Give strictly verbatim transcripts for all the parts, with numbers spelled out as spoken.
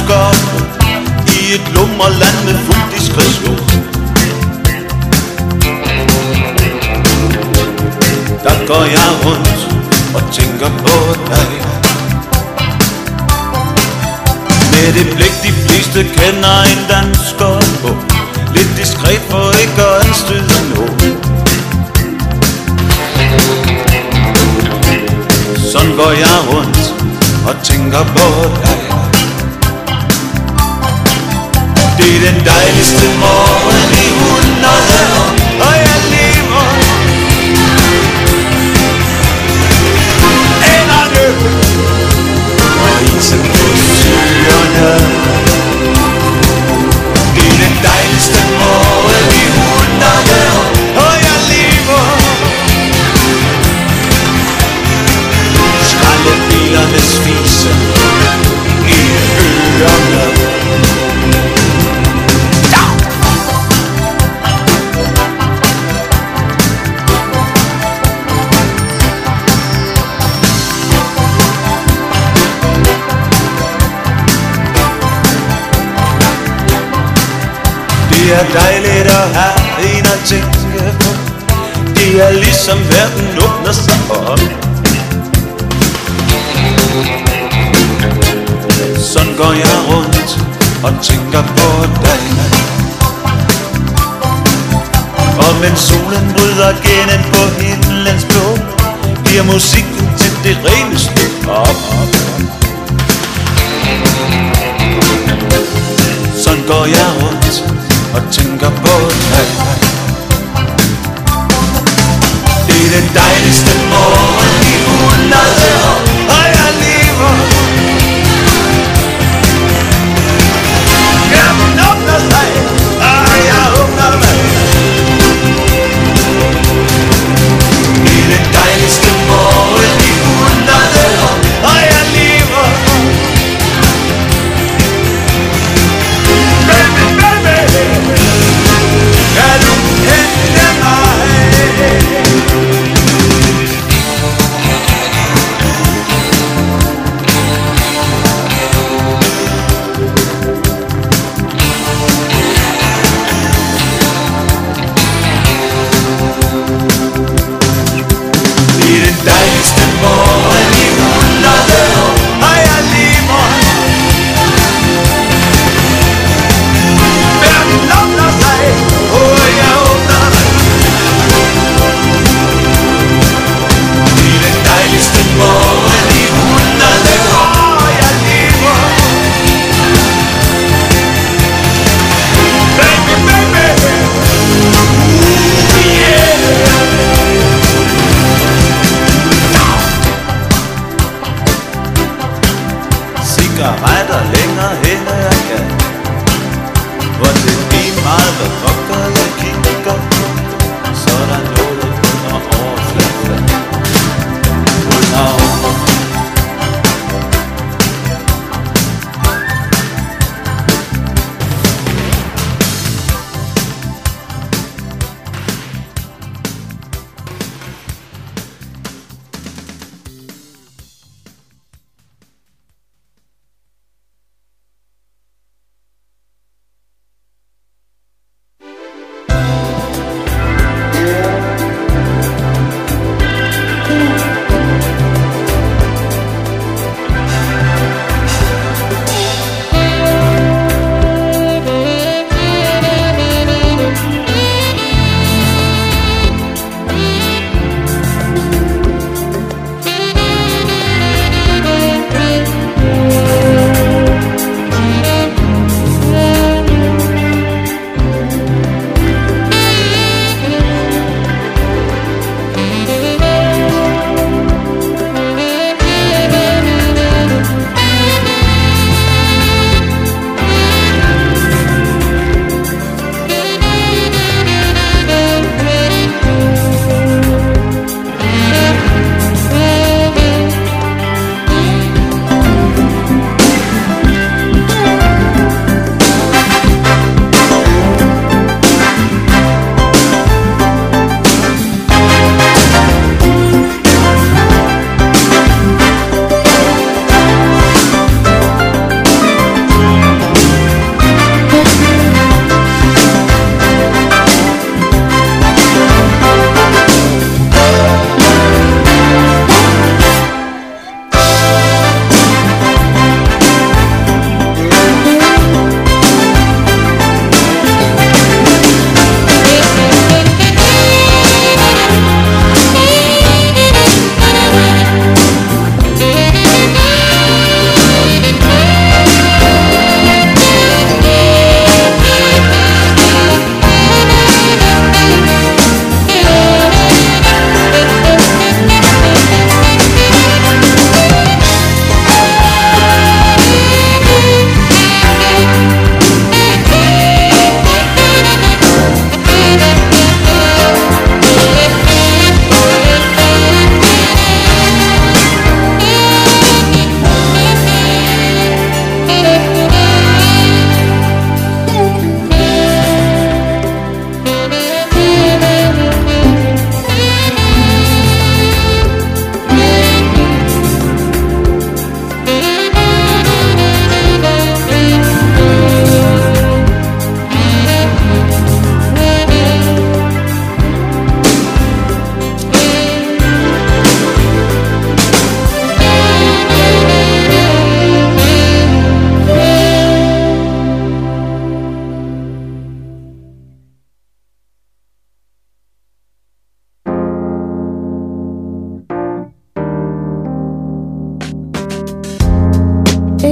skov i et lummerland med fuld diskretion. Der går jeg rundt og tænker på dig, med det blik de fleste kender en dansker på, lidt diskret for ikke at anstøde nogen. Sådan går jeg rundt og tænker på dig. Det er den dejligste morgen i hundrede år, og jeg lever enderne og isen på søerne. Det er den dejligste morgen i hundrede år, og jeg lever skraldebilernes fise i ørerne. Det er dejligt at have en at tænke på. Det er ligesom verden åbner sig op. Sådan går jeg rundt og tænker på dig. Og mens solen bryder gennem på himlens blå, bliver musikken til det reneste op. Sådan går jeg rundt og tænker på dig. Det er den dejligste morgen i hundrede år, og jeg lever. Hjernen åbner sig, og jeg åbner mig. Det er den dejligste morgen i hundrede år, og jeg lever. Baby, baby, kan du hente mig?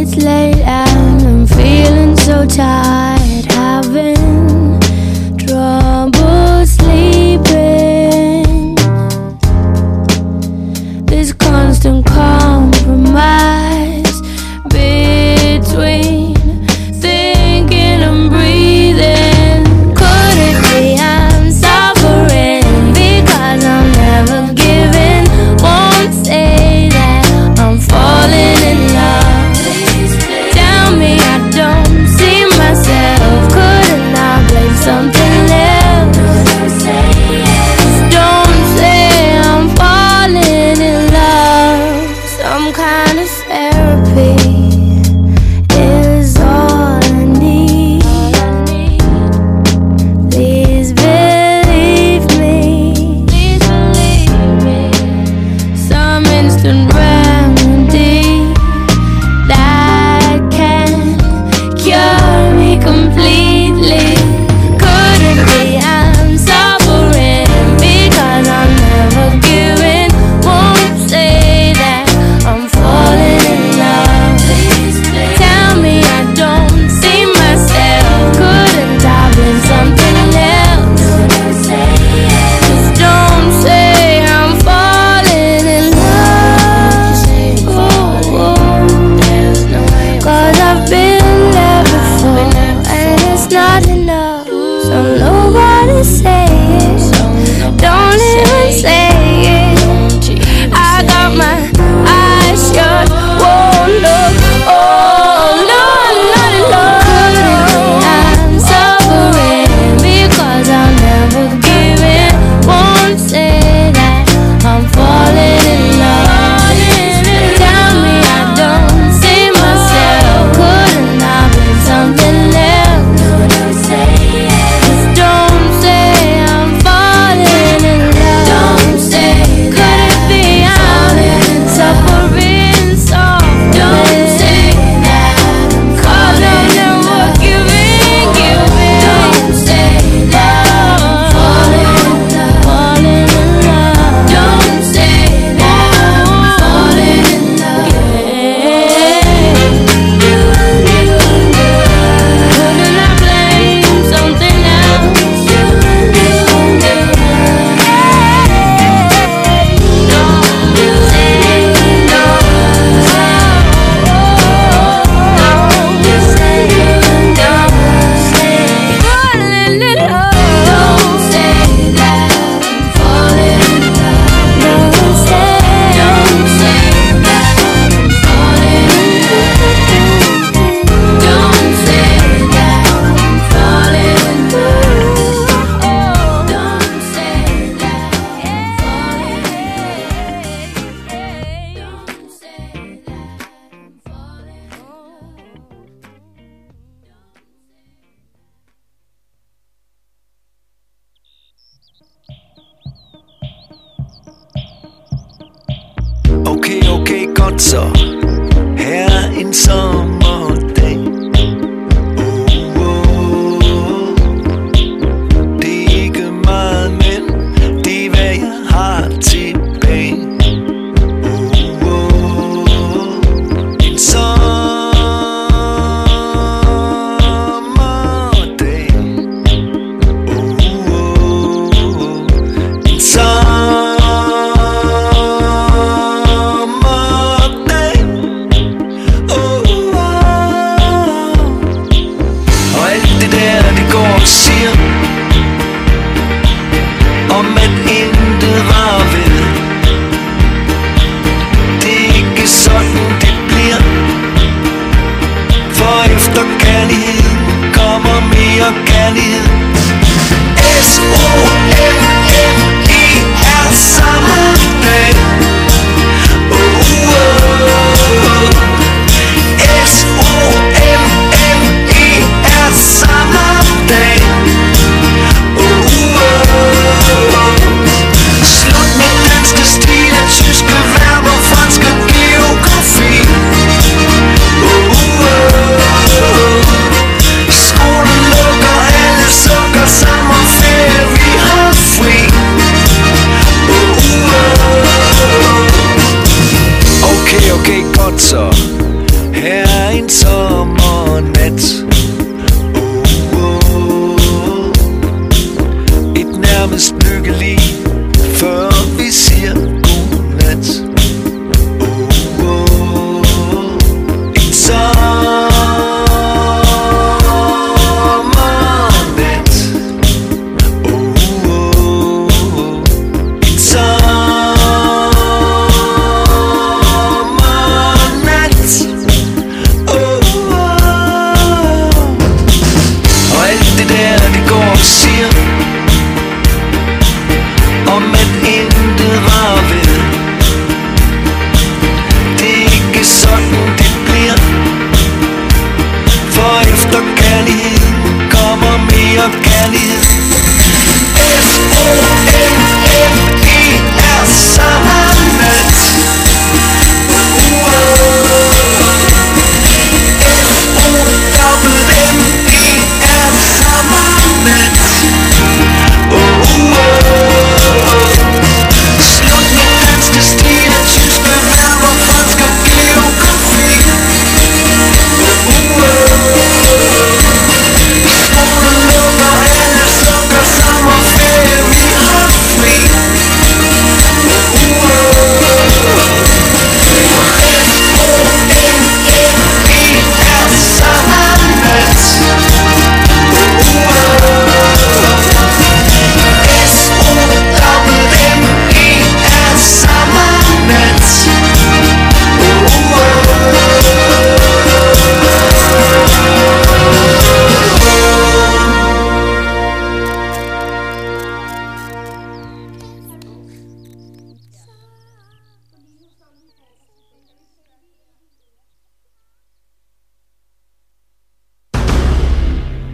it's late and I'm feeling so tired, having trouble sleeping. This constant compromise between thinking and breathing. Could it be I'm suffering because I'm never giving? Won't say that I'm falling in love. Tell me I don't see myself. Couldn't I blame something else? Don't say I'm falling in love. Some kind of therapy is all I need. Please believe me. Please believe me. Some instant remedy that can cure me completely. Couldn't be I'm suffering because I'm never giving. Won't say that I'm falling in love. Tell me I don't see myself. Couldn't I blame something else? Just don't say I'm falling in love. Cause I've been there before and it's not enough. So nobody say it. Don't even say it. I got my eyes shut, won't look. Oh no, not in love. I'm suffering because I'm never giving. Won't say that I'm falling in love. Tell me I don't see myself. Couldn't I blame something else? Just don't say I'm falling in love. Don't say could it be I'm suffering soft? Don't say that I'm cause I'm never giving, giving. Don't say that I'm falling in love, falling in love. Don't say that I'm falling in love. Couldn't I blame something else? Okay, okay, godt så. Her er en sommerdag. Oh, oh, oh. Det er ikke meget, men det er hvad jeg har tilbage. Oh, oh, oh. En sommerdag. Oh, oh, oh. En sommerdag. Oh, oh.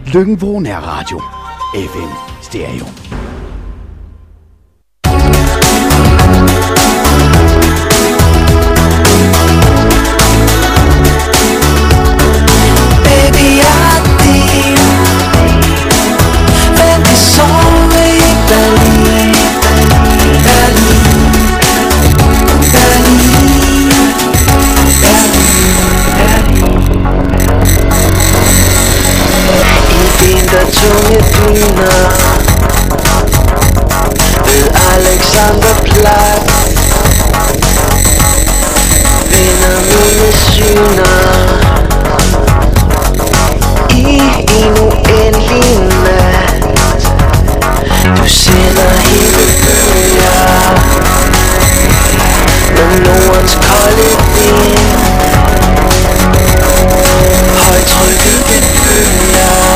Løkken-Vrå Nærradio. F M Stereo. Tunge dyner ved Alexanderplatz vender mine syner i en uendelig nat. Du sender hele bølger med Nordens kolde vind. Højtrykket bølger.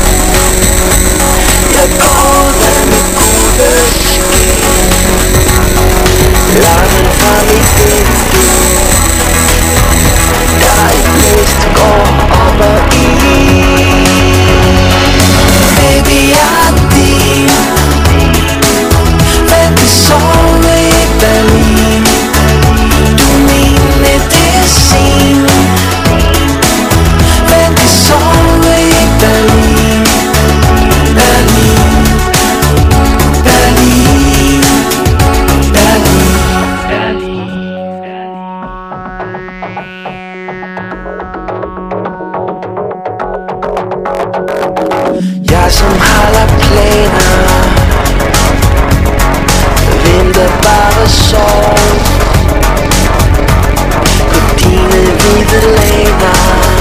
Jeg går der med gode skin. Larmen fra mit vindue. Der et blæst går op og i. Baby, jeg er din. Vand til sove i Berlin. Du min medicin. Vand til sove i Berlin. Berlin, Berlin, Berlin, jeg som har lagt planer, venter bare sov på dine hvide laner.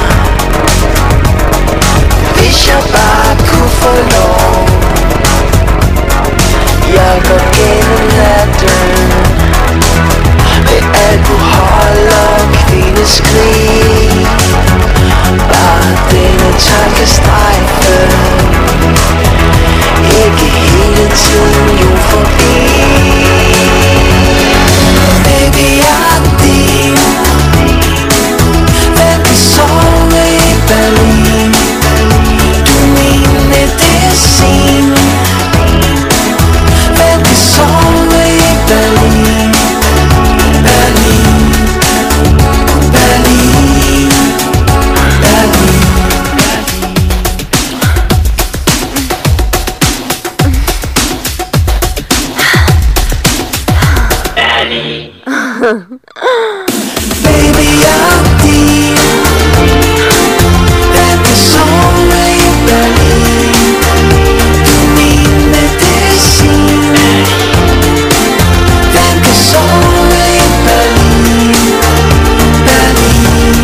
Hvis jeg bare kunne få lov, jeg går gennem natten med alkohol og kvindeskrig. Bare denne tanke strejfe, ikke hele tiden jo forbi. Baby, jeg er din. Hvem vil sove i Berlin? Du min medicin. Hvem vil sove i Berlin? Berlin, Berlin, Berlin. Baby, jeg er din. Hvem vil sove i Berlin? Du min medicin. Hvem vil sove i Berlin? Berlin,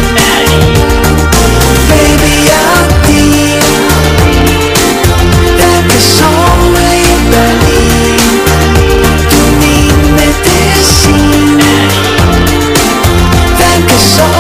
baby, jeg er din. Hvem vil sove i Berlin? Du min medicin. Hvem vil sove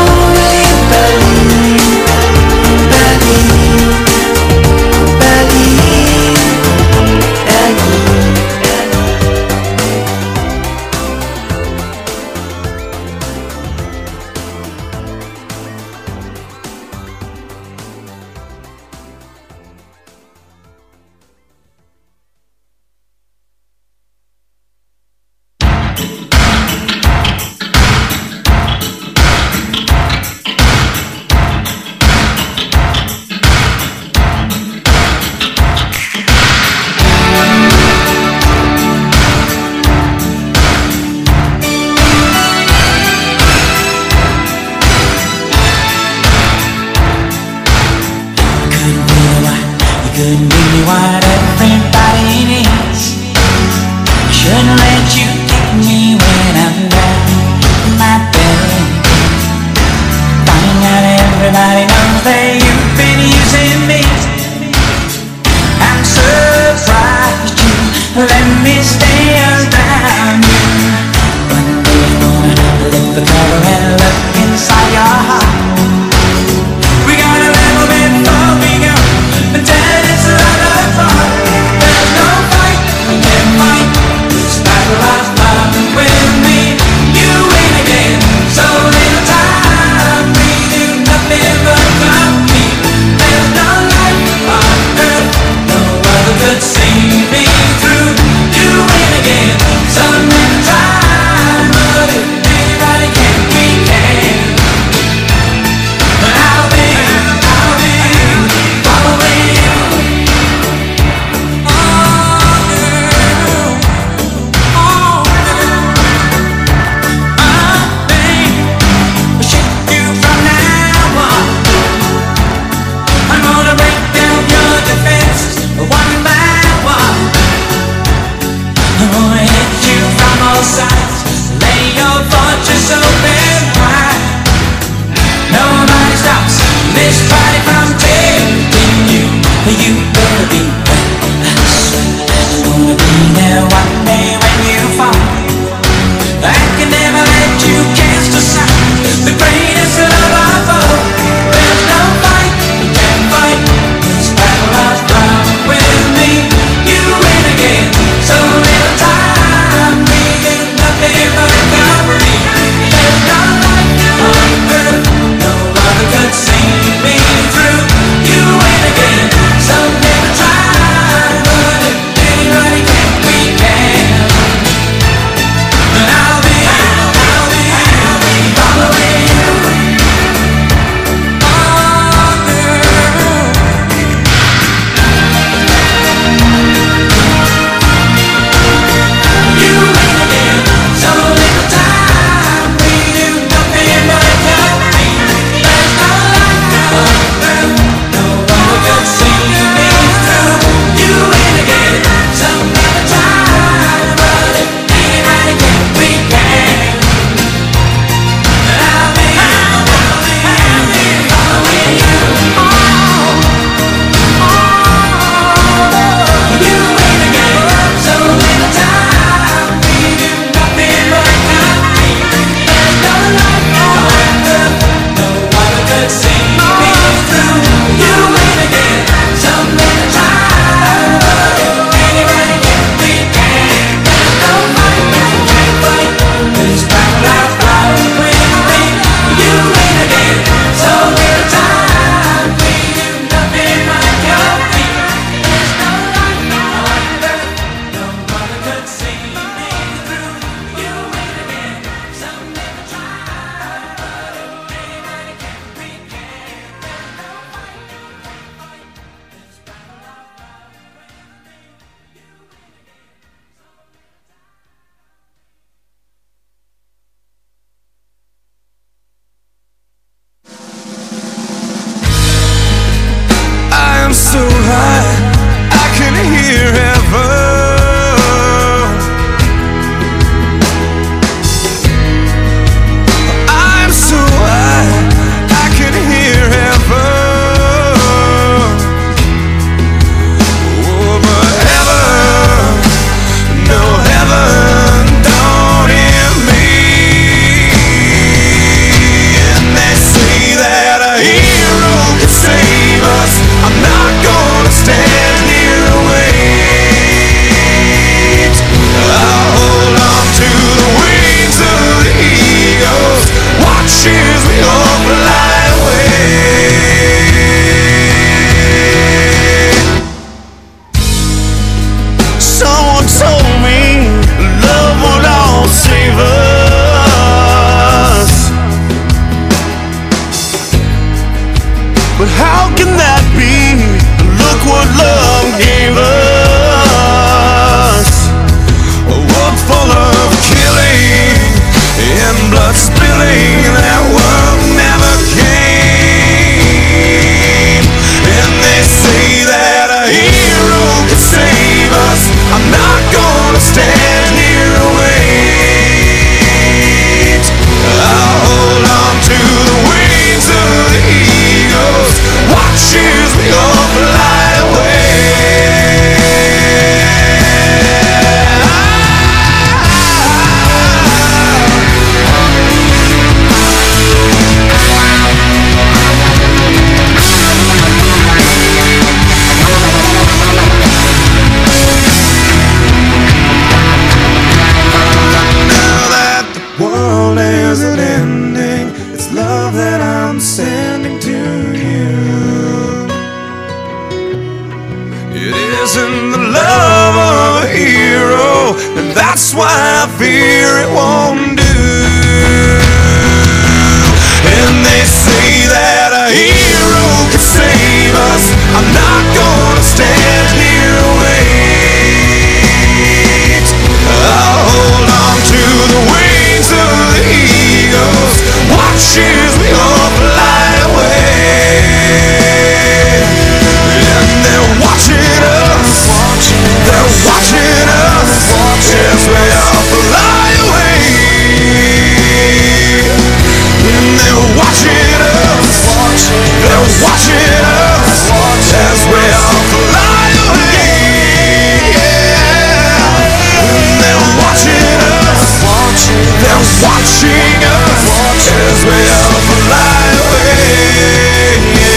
watching us as we all fly away.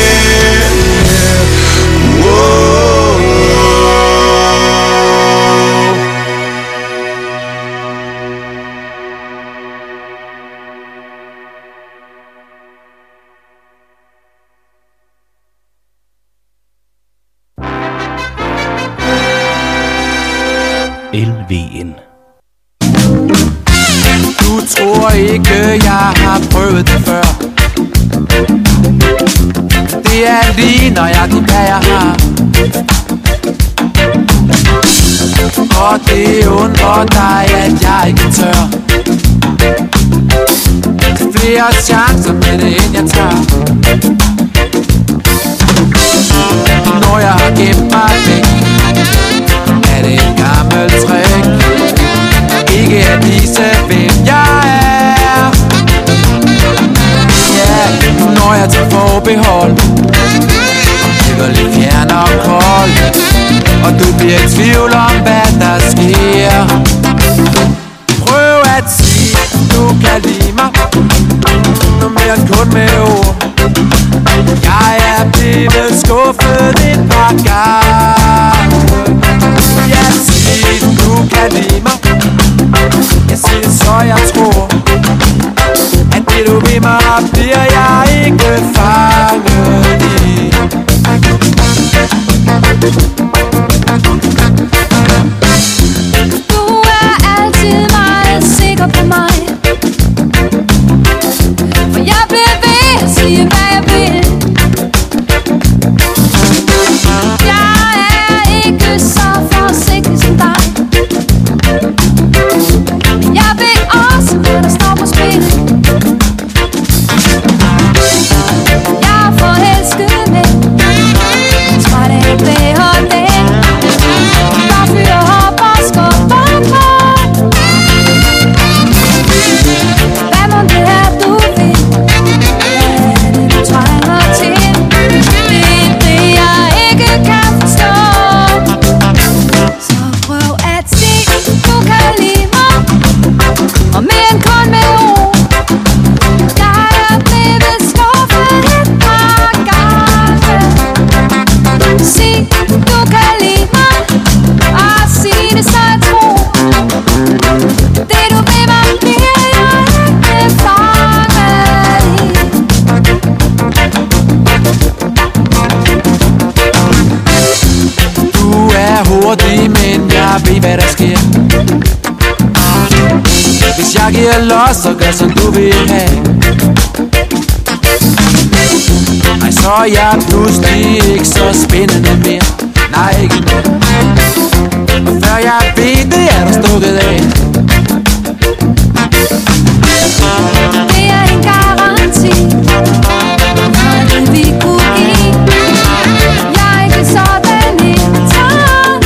Whoa. L V N. Du tror ikke, jeg har prøvet det før. Det er lige nøjagtigt, hvad jeg har. Og det undrer dig, at jeg ikke tør. Flere chancer med det, end jeg tager. Når jeg har gemt mig væk, er det en gammel trick. Ikke at vise, hvem jeg er. Ja, yeah, når jeg tager forbehold, bliver lidt fjern og kold, og du bliver i tvivl om, hvad der sker. Prøv at sige, du kan lide mig, noget mere end kun med ord. Jeg er blevet skuffet et par gange. Jeg siger, du kan lide mig. Jeg siger så jeg tror, at det du vil mig, bliver jeg ikke fanget i. Du er altid meget sikker på mig, for jeg bliver ved at sige, hvad jeg vil. Jeg er ikke så forsigtig som dig. Jeg ved også, hvad der står på spil. Jeg er forelsket med, tror det er bedre den, der fyrer op og skubber på. Hvad må det er, du vil? Hvad er det, du trænger til? Det er det, jeg ikke kan forstå. Så prøv at se, du kan lide mig, og mere end kun med ord. Jeg er blevet skuffet et par gange. Sig, du kan lide mig, og sig det, så jeg tror. Det du vil mig, bliver jeg ikke fanget i. Du er hurtig, men jeg ved, hvad der sker. Hvis jeg giver los, så gør som du vil have. Nej, så er jeg pludselig ikke så spændende mere. Nej, ikke mere. Og før jeg ved det, er der stukket af. Det er en garanti for det vi kunne give. Jeg er ikke sådan en tand.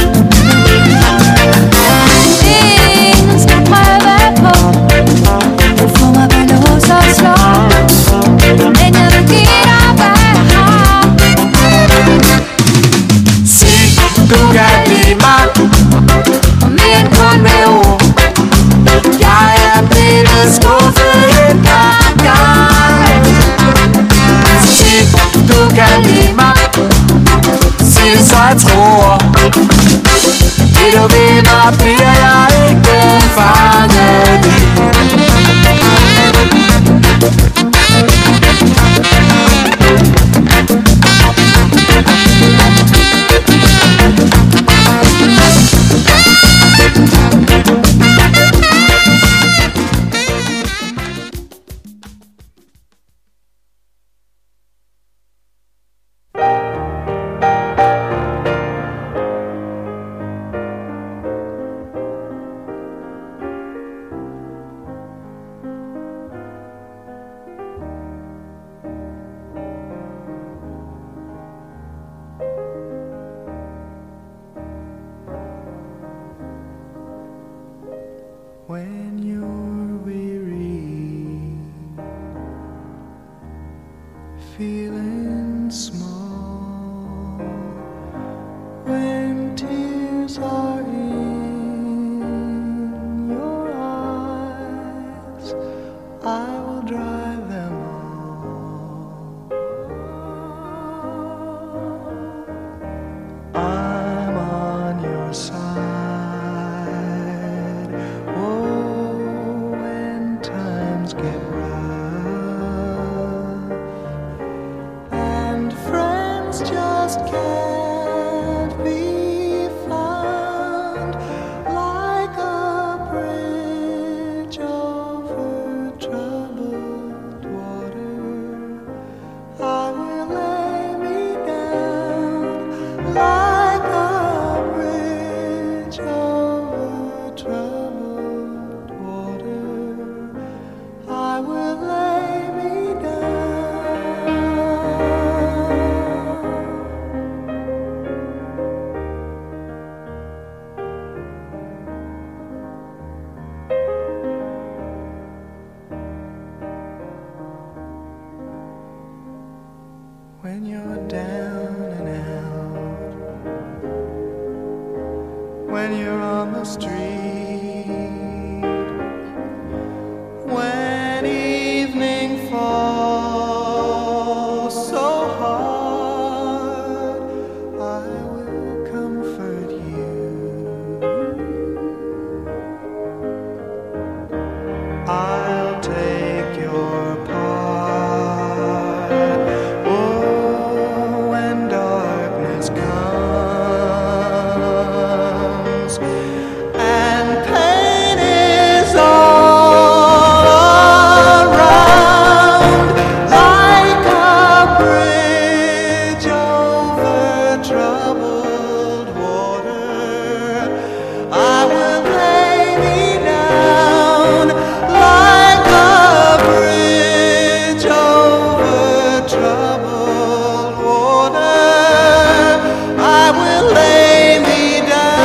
Ingen skal prøve på at få mig ved lås og slå, men jeg vil give dig, hvad jeg har. Sig, du kan lide mig, Og mere end kun med ord. jeg er blevet skuffet et par gange. Sig, du kan lide mig, sig det, så jeg tror. Det du vil mig, bliver jeg ikke fanget i. When you're weary, feeling small, when tears are in your eyes, I will drive them all. I'm on your side. Oh, when times get rough and friends just can't be found, like a bridge over troubled water, I will lay me down. Like a bridge over troubled water, I will lay me down. When you're down and out, when you're on the street, when evening falls so hard, I will comfort you. I'll take your part. Oh, when darkness comes and pain is all around, like a bridge over troubled water, I will lay me down. Like a bridge over troubled water, I will lay me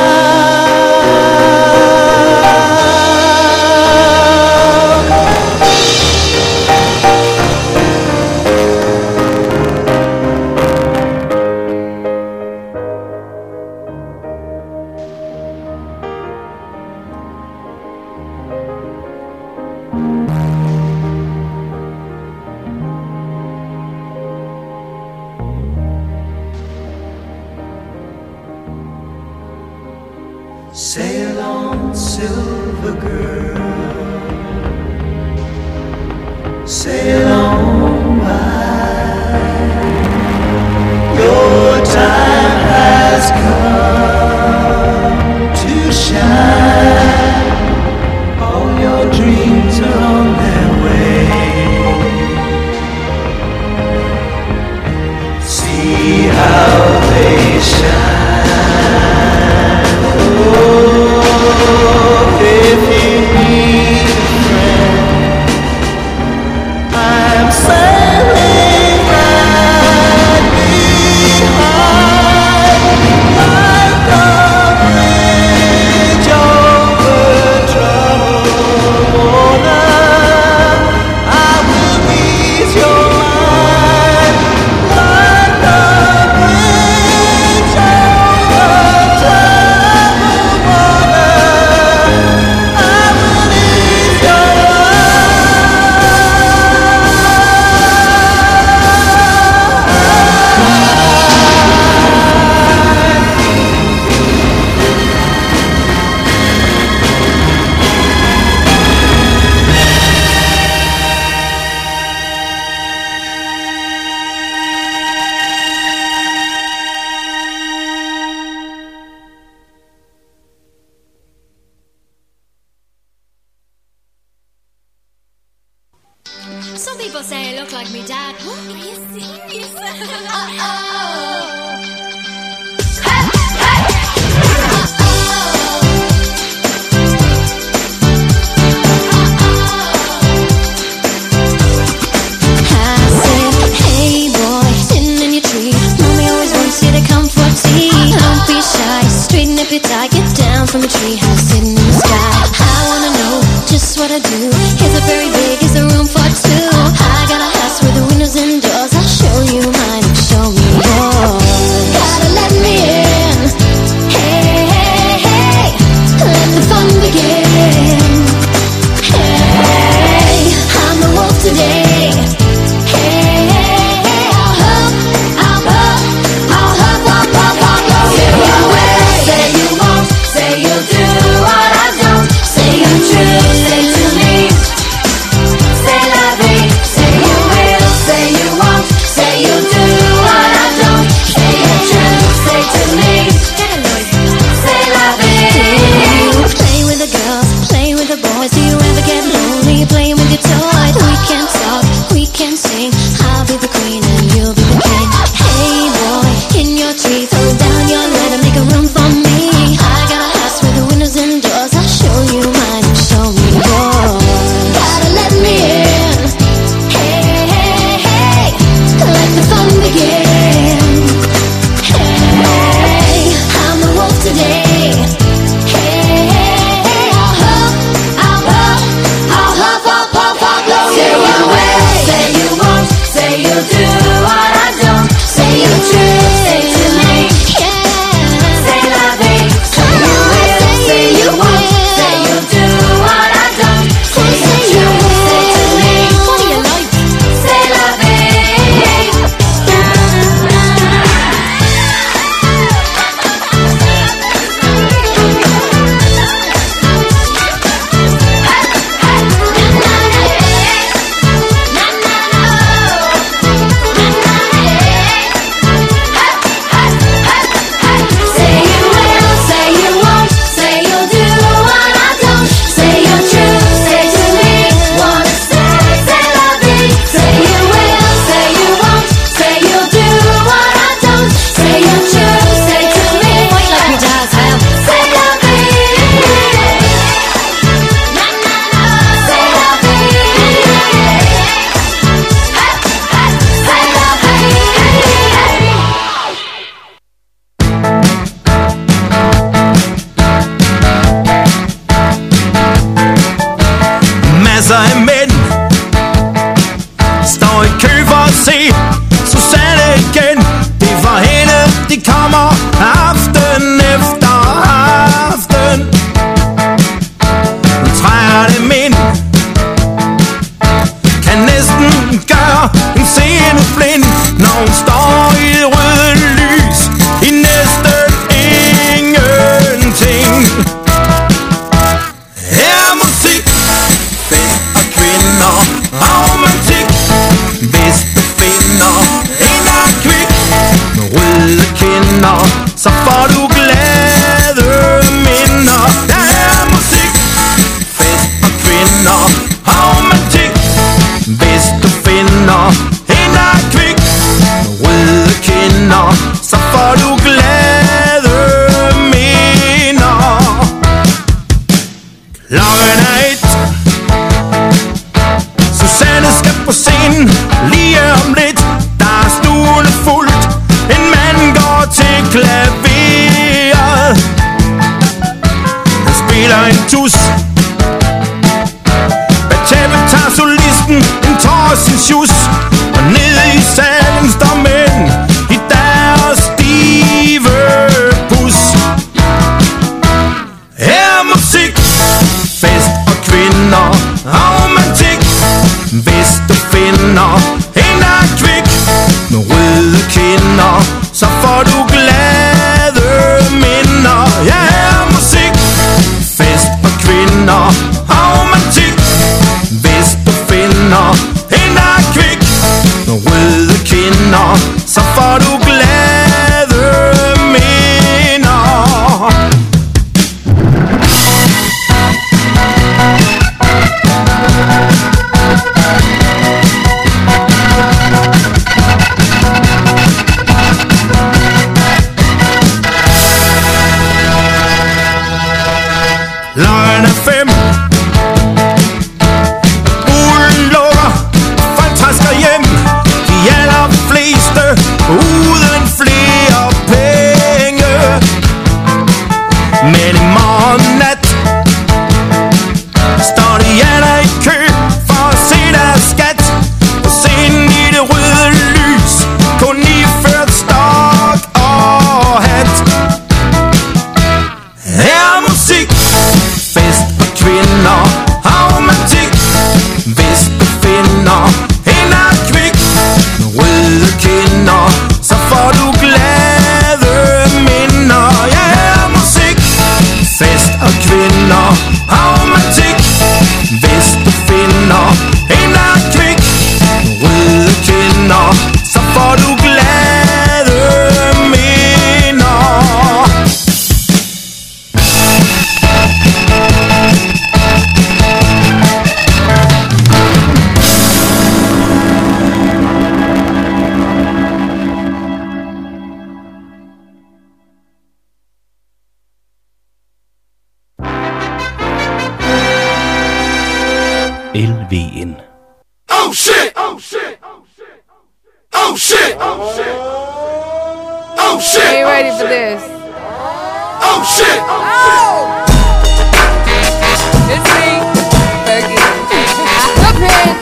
Sail on, silver girl, sail on by. Your time has come to shine. All your dreams are on their way. See how they shine. Oh, if you need a friend, I'm sailing right behind. Like a bridge over troubled water, I will ease your mind. Like a bridge over troubled water, I will ease your Some people say I look like me dad. What? Are you serious? Uh-oh. I said, hey boy, sitting in your tree. Mommy always wants you to come for tea. Don't be shy, straighten up your tie. Get down from a tree house sitting in the sky. I wanna know just what I do. Is it very big? Is there room for two? I got a house with the windows and doors. I'll show you mine, show me yours. Gotta let me in. Hey, hey, hey, let the fun begin. Hey, I'm masser af mænd står i kø for at se Susanne igen. Det er for hende, de kommer aften efter aften. Nu træder det mænd, kan næsten gøre en scene blind, når hun står i det røde lys i næsten ingenting. Her er musik, fest og kvinder og romantik. Hvis du finder en der er kvik med røde kinder, så får du glade minder. Der er musik, fest og kvinder og romantik. Hvis du finder en der er kvik med røde kinder, så får du glade minder. Klokken er et, Susanne skal på scenen lige om lidt. Der er stuen fuldt, en mand går til klaveret. Han spiller en tus, bag tæppet tager solisten en tår af sin sjus. Og nede i salen står mænd i deres stive pus. Her er musik, fest og kvinder og romantik. Hvis du finder en der er kvik med røde kinder, så får du glade minder. Ja, her er musik, fest og kvinder og romantik. Hvis du finder en der er kvik med røde kinder, så får du glade minder. Løgn er fem, bulen lukker, folk træsker hjem. De allerfleste uden flere penge. Men i morgen nat står de alle i kø for at se deres skat. På scenen i det røde lys, kun iført stok og hat. Her er musik, fest og kvinder og romantik. Hvis du finder en der er kvik med røde kinder, så får du glade minder. Ja, her er musik, fest og kvinder og romantik. Hvis du finder en der er kvik med røde kinder, så får du glade minder. L V N. Oh shit! Oh shit! Oh shit! Oh shit! Oh shit! Are you ready for this? Oh shit! Oh! It's me, Fergie. Up here.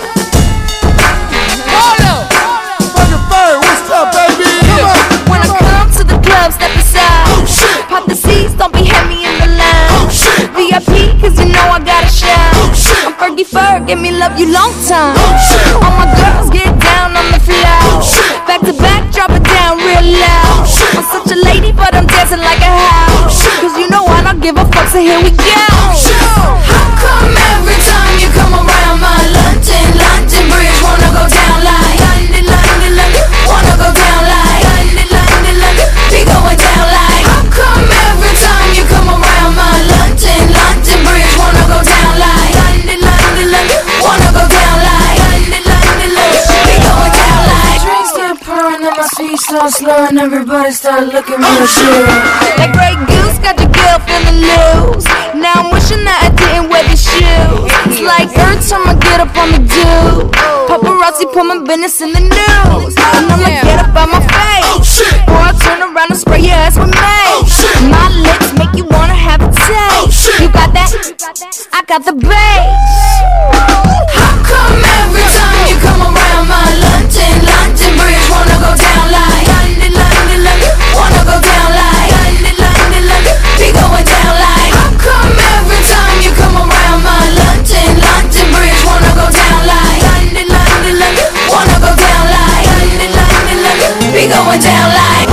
Hold up. Fucking Bird, what's up, baby? Come on! When I come to the club, step aside. Oh shit! Pop the seats, don't be heavy in the line. Oh shit! V I P, cause you know I gotta shine. Oh shit! I'm Fergie Ferg, give me love you long time. Oh shit! All my girls get down on the floor. Oh shit! Back to back, drop it down real loud. Oh shit! I'm such a lady, but I'm dancing like a house. Oh shit! Cause you know I don't give a fuck, so here we go. Oh shit! How come every time you come around my London, London Bridge wanna go down like London, London, London, wanna go down like London, London, London, be going down like. How come every time you come around my London, London Bridge wanna go down like London, London, London, wanna go down like London, London, London, be going down like. Drinks start pouring and my feet start slowing, everybody start looking real shit. That Grey Goose got your girl feeling loose. Now I'm wishing that I didn't wear these shoes. It's like every time I get up on the do, paparazzi put my business in the news. And I'ma get up on my face, or I'll turn around and spray your ass with mace. My lips make you wanna have a taste. You got that I got the bass. How come every time you come around my London, London Bridge wanna go down like London, London, London, wanna go down like London, London, London, be going down like. How come every time you come around my London, London Bridge wanna go down like London, London, London, wanna go down like London, London, London, be going down like.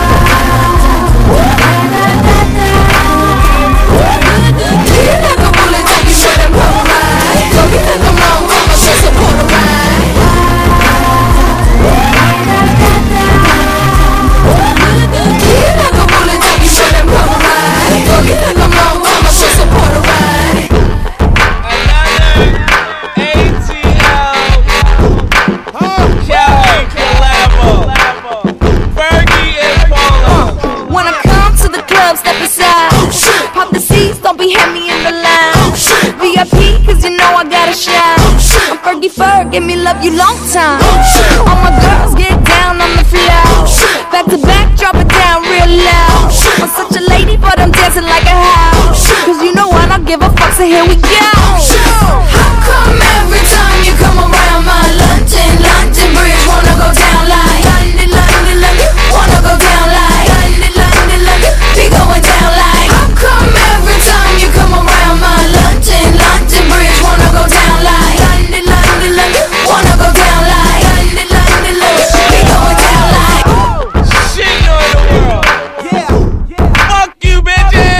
Give me love you long time. All my girls get down on the floor. Back to back, drop it down real loud. I'm such a lady, but I'm dancing like a house. Cause you know I don't give a fuck, so here we go. How come every time you come around my London, London Bridge wanna go down like London, London, London, wanna go down like London, London, London, be going down like. How come every time you come around my London, London Bridge wanna go down like London, London, London, wanna go down like London, London, London, be going down like. Shit on the world. Yeah. Fuck you, bitches.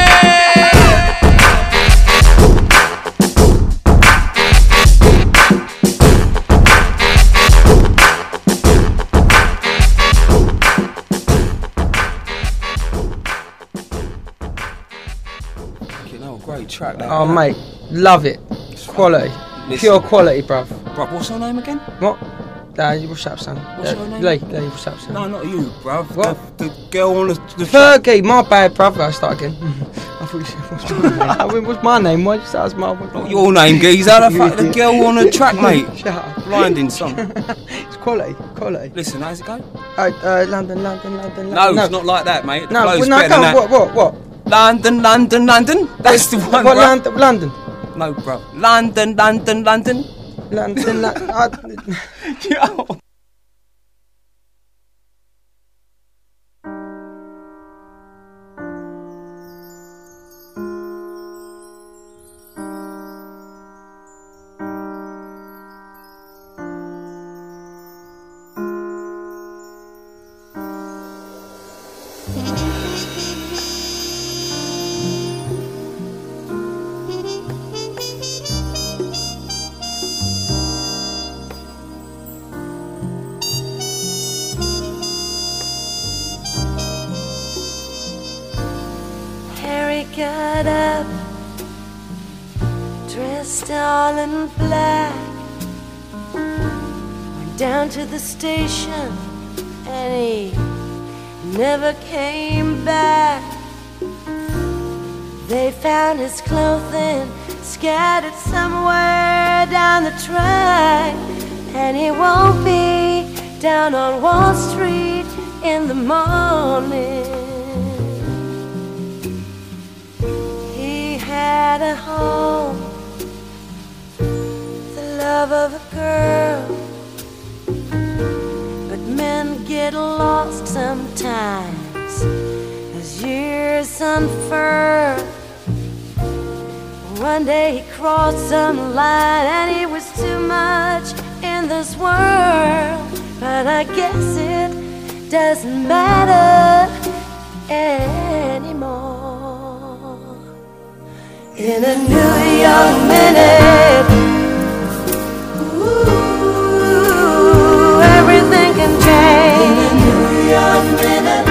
Great track. That, oh, mate, love it. Quality. Listen. Pure quality, bruv. Bruv, what's your name again? What? Uh, what's up, son? What's uh, your name? Lee, Lee, what's up, son? No, not you, bruv. What? The, the girl on the... the Fergie, my bad, bruv. I start again. I thought you said, what's my name? I mean, what's my name? Why'd you say that's my name? Not your name, geezer. The, fuck, the girl on the track, mate. Shut up. Blinding song. It's quality, quality. Listen, how's it go? Uh, uh, London, London, London, No, London. it's not like that, mate. The No, flow's well, no, better come than on, that. what, what, what? London, London, London. That's the one, What, bruv. London, London? No, bruv. London, London, London. London, London. I... Yo. Got up, dressed all in black, went down to the station, and he never came back. They found his clothing scattered somewhere down the track, and he won't be down on Wall Street in the morning. Had a home, the love of a girl, but men get lost sometimes as years unfurl. One day he crossed some line and he was too much in this world, but I guess it doesn't matter anymore. In a New York minute, ooh, everything can change. In a New York minute,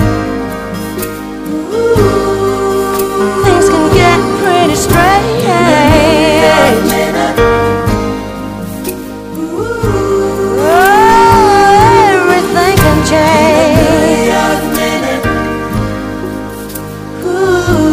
ooh, things can get pretty strange. In a New York minute, ooh, oh, everything can change. In a New York minute, ooh.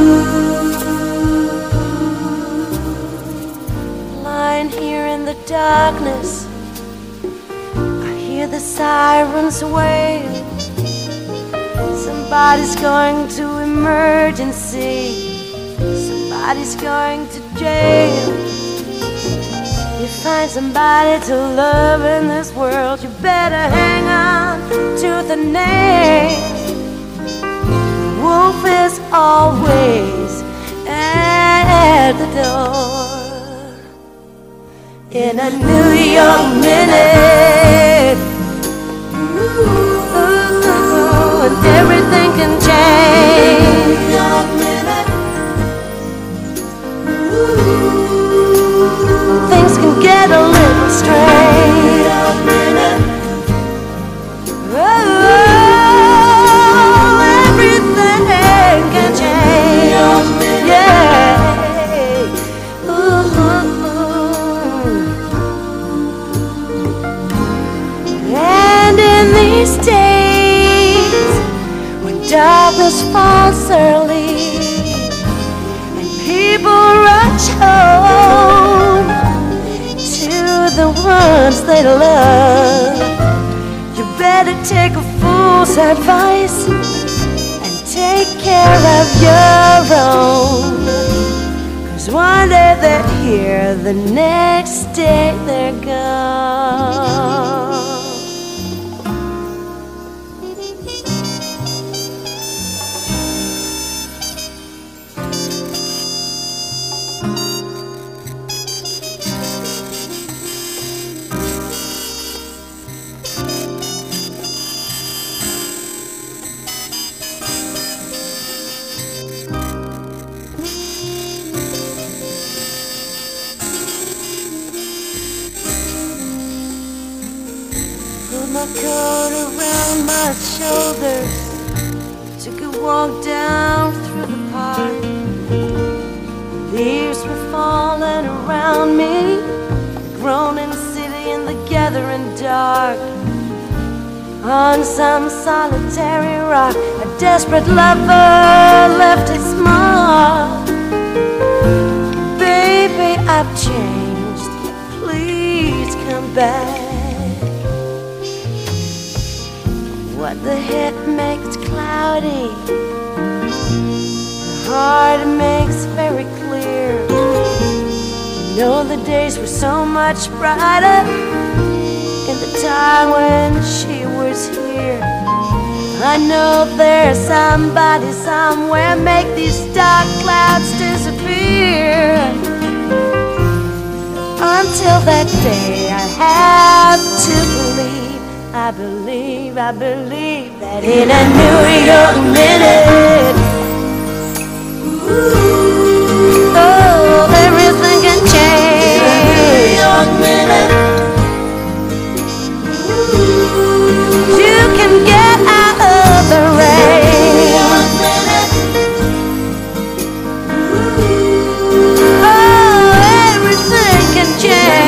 Darkness, I hear the sirens wail. Somebody's going to emergency. Somebody Somebody's going to jail. You find somebody to love in this world, you better hang on to the name. Wolf is always at the door. In a New York minute, ooh, and everything can change. New York minute, ooh, things can get a little strange. New York minute, oh, everything can change. New York minute, yeah. These days, when darkness falls early and people rush home to the ones they love, you better take a fool's advice and take care of your own. 'Cause one day they're here, the next day they're gone. My coat around my shoulders, took a walk down through the park. Leaves were falling around me, groaning city in the gathering dark. On some solitary rock, a desperate lover left his mark. Baby, I've changed, please come back. What the head makes cloudy, the heart makes very clear. You know the days were so much brighter in the time when she was here. I know there's somebody somewhere make these dark clouds disappear. Until that day, I have to believe. I believe, I believe that in a New York minute, ooh, oh, everything can change. In a New York minute, ooh, you can get out of the rain. New York minute, ooh, oh, everything can change.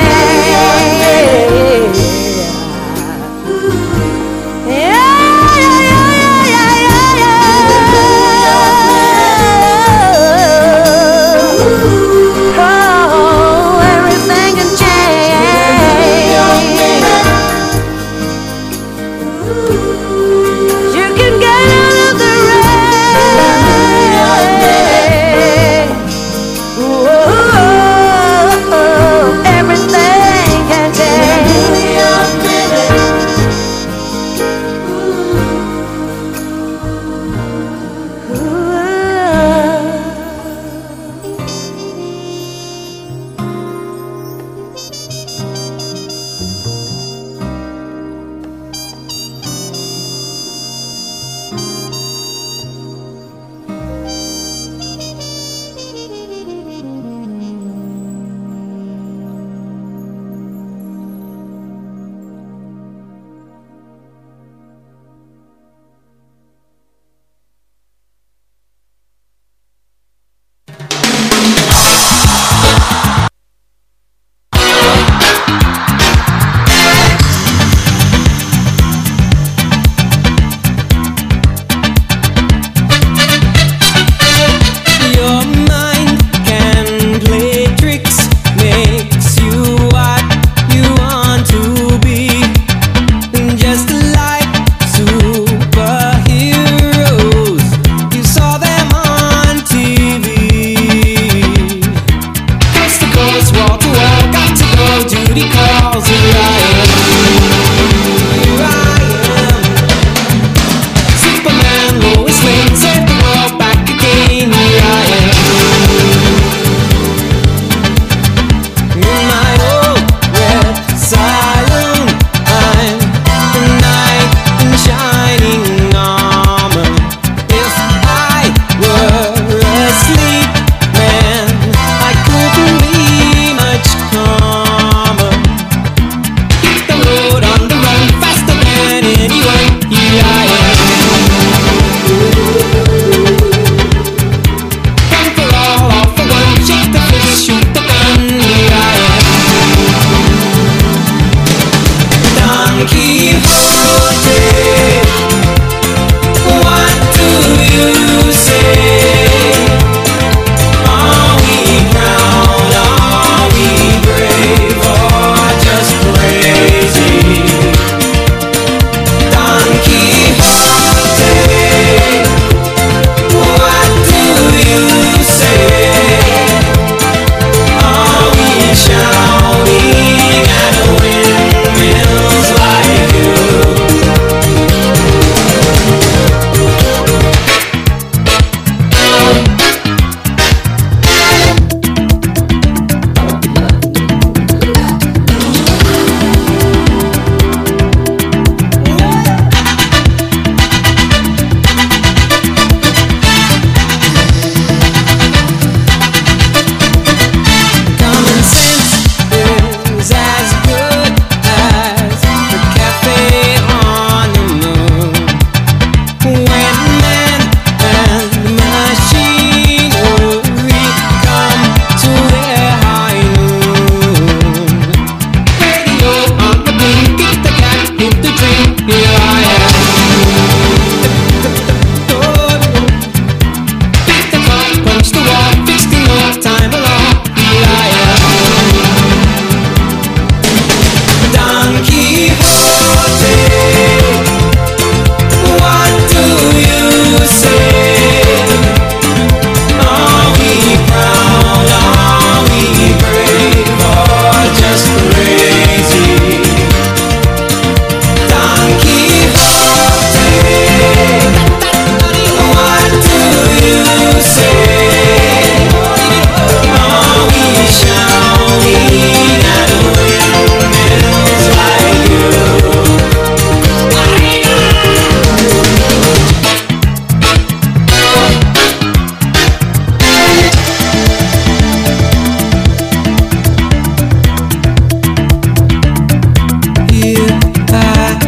calls, here I am. Here I am. Superman, Lois Lane, save the world back again. Here I am. In my old red saloon, I'm the knight in shining armor. If I were asleep, man, I couldn't be much calmer. Hit the road on the run, faster than anyone. Here I am. One for all, all for one. Shake the fish, shoot the gun. Here I am. Don Quixote, what do you say? Are we proud? Are we brave? Or just crazy? Don Quixote, what do you say? Are we shouting at windmills like you? Common sense is as good as the cafe on the moon. When man and machinery come to their high noon. Radio on the beam, kick the cat, hit the dream. Here I am. Beat the clock, punch the wall, fix the no time along. Here I am. Don Quixote, what do you say? Are we proud? Are we brave? Or just crazy? Don Quixote, what do you say? Are we shouting at windmills like you? Here I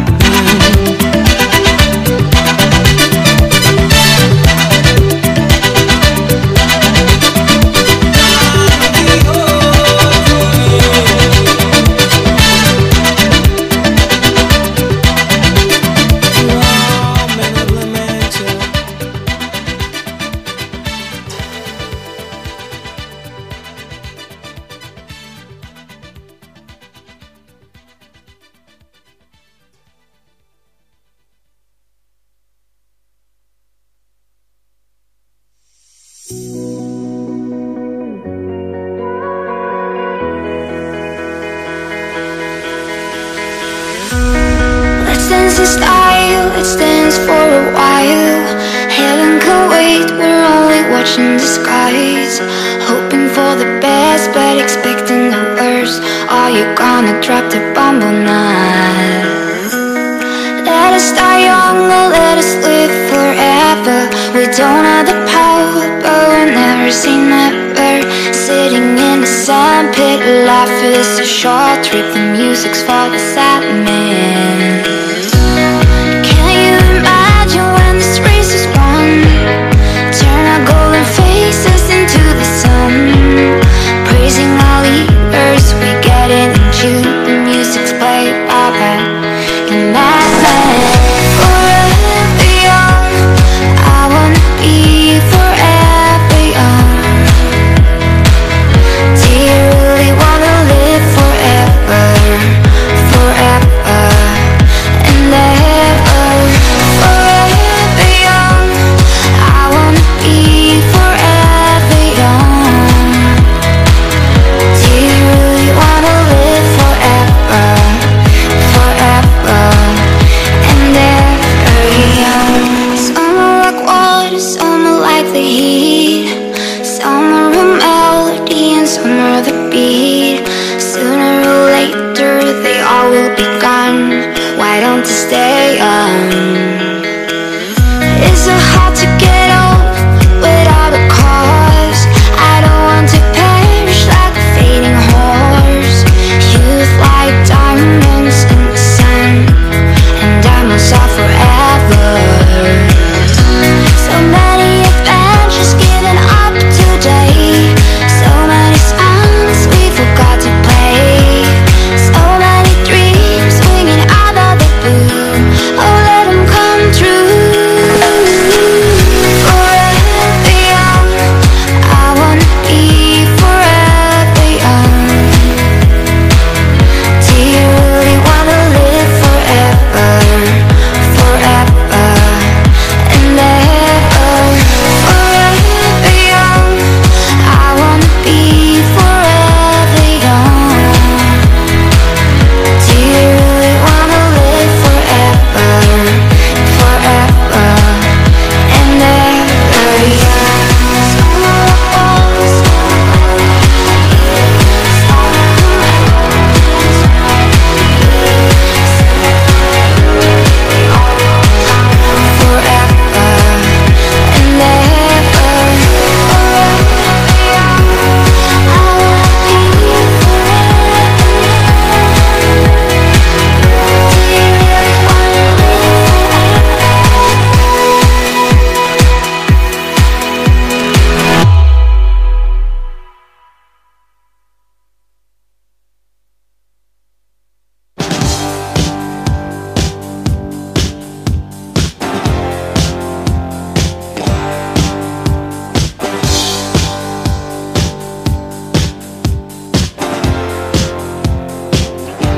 Let's dance in style, let's dance for a while. Heaven can wait, we're only watching the skies. Hoping for the best, but expecting the worst. Are you gonna drop the bomb or not? Let us die young or let us live forever. We don't have the power, but we'll never say never. Sitting in the sandpit, life is a short trip. The music's for the sad man. Can you imagine when this race is won? Turn our golden faces into the sun. Praising our leaders, we get it in June. The music's played by band in that land. Forever young, I wanna be forever young. Do you really wanna live forever, forever? stay up.